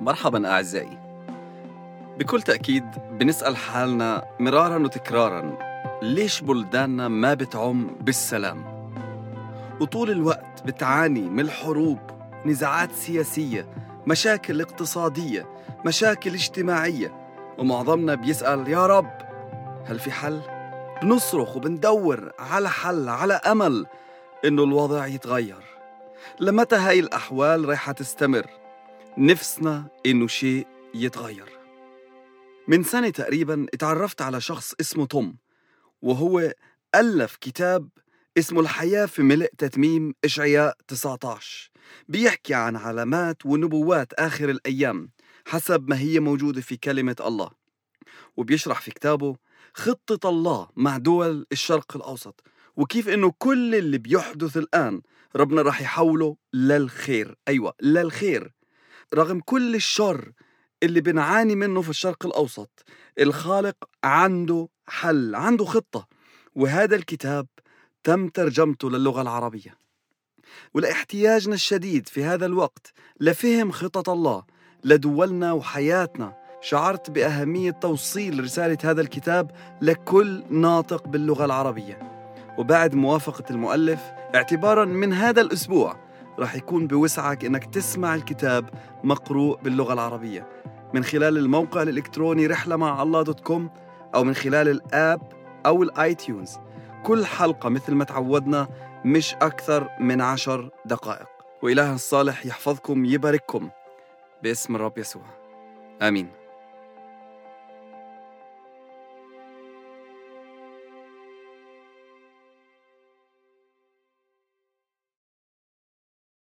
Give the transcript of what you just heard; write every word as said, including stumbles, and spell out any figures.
مرحبا أعزائي. بكل تأكيد بنسأل حالنا مرارا وتكرارا، ليش بلداننا ما بتعم بالسلام؟ وطول الوقت بتعاني من الحروب، نزاعات سياسية، مشاكل اقتصادية، مشاكل اجتماعية، ومعظمنا بيسأل يا رب هل في حل؟ بنصرخ وبندور على حل، على أمل إنه الوضع يتغير. لمتى هاي الأحوال رح تستمر؟ نفسنا إنه شيء يتغير. من سنة تقريباً اتعرفت على شخص اسمه توم، وهو ألف كتاب اسمه الحياة في ملء تتميم إشعياء تسعة عشر، بيحكي عن علامات ونبوات آخر الأيام حسب ما هي موجودة في كلمة الله، وبيشرح في كتابه خطة الله مع دول الشرق الأوسط، وكيف إنه كل اللي بيحدث الآن ربنا راح يحوله للخير. أيوة، للخير. رغم كل الشر اللي بنعاني منه في الشرق الأوسط، الخالق عنده حل، عنده خطة، وهذا الكتاب تم ترجمته للغة العربية. ولاحتياجنا الشديد في هذا الوقت لفهم خطط الله لدولنا وحياتنا، شعرت بأهمية توصيل رسالة هذا الكتاب لكل ناطق باللغة العربية. وبعد موافقة المؤلف، اعتباراً من هذا الأسبوع راح يكون بوسعك إنك تسمع الكتاب مقروء باللغة العربية من خلال الموقع الإلكتروني رحلة مع الله دوت كوم، أو من خلال الآب أو الآيتيونز. كل حلقة مثل ما تعودنا مش أكثر من عشر دقائق. وإله الصالح يحفظكم يبارككم باسم الرب يسوع، آمين.